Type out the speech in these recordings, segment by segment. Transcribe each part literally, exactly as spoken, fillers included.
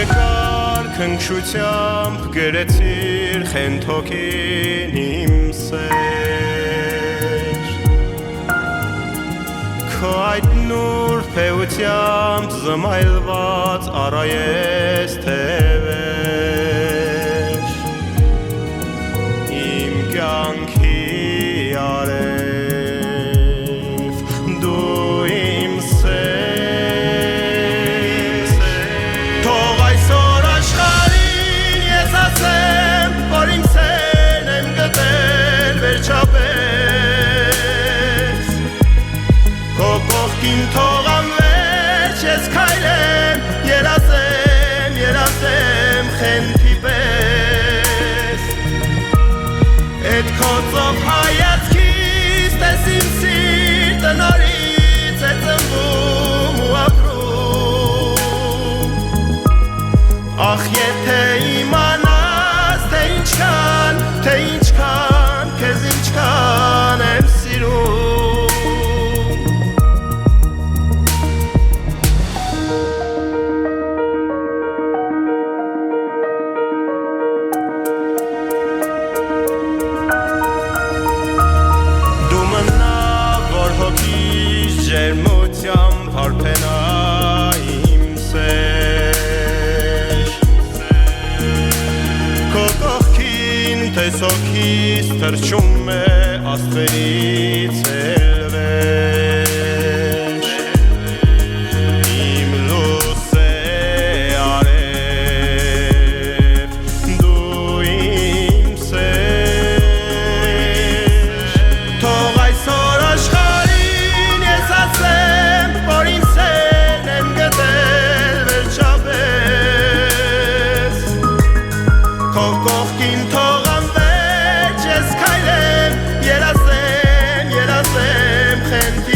Երկար քնքշությամբ գրեցիր խենթոքին իմ սեր Քո այդ նուրբ էությամբ զմայլված առայես թևեր Իմ կյանքի արև դու իմ սեր Թող այսօր աշխարհին ես ասեմ որ իմ սերն եմ գտել վերջապես Քո կողքին թող անվերջ ես քայլեմ երազեմ երազեմ խենթի պես Էդ քո ծով հայացքից տես իմ սիրտը նորից է ծնվում ու ապրում Ախ եթե իմանաս թե ինչքան թե ինչքան քեզ ինչքան եմ սիրում Դու մնա որ հոգիս ջերմությամբ հարբենա իմ սեր Քո կողքին տեսոքիս թրջում է աստղերից էլ վեր Իմ լույս է արև դու իմ սեր Թող այսօր աշխարհին ես ասեմ որ իմ սերն եմ գտել վերջապես Քո կողքին թող անվերջ ես քայլեմ երազեմ երազեմ խենթի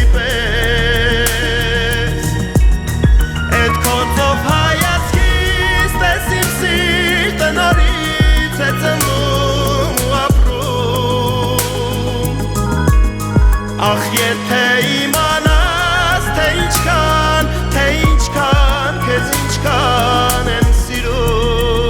պես Էդ քո ծով հայացքից տես իմ սիրտը նորից է ծնվում ու ապրում Ախ եթե իմանաս թե ինչքան թե ինչքան քեզ ինչքան եմ սիրում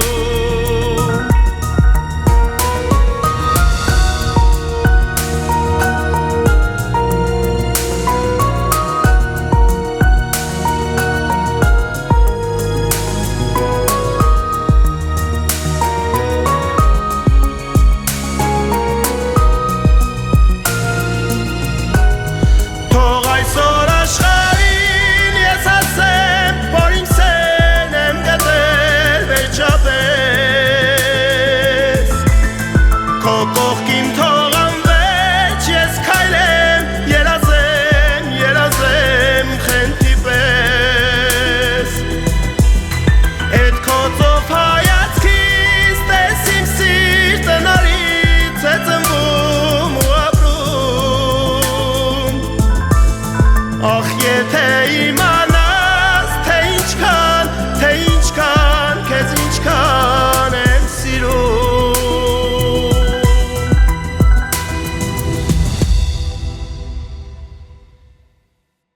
Թող այսօր աշխարհին ես ասեմ որ իմ սերն եմ գտել վերջապես Քո կողքին թող անվերջ ես քայլեմ երազեմ երազեմ խենթի պես Էդ քո ծով հայացքից տես իմ սիրտը նորից է ծնվում ու ապրում Ախ եթե իմ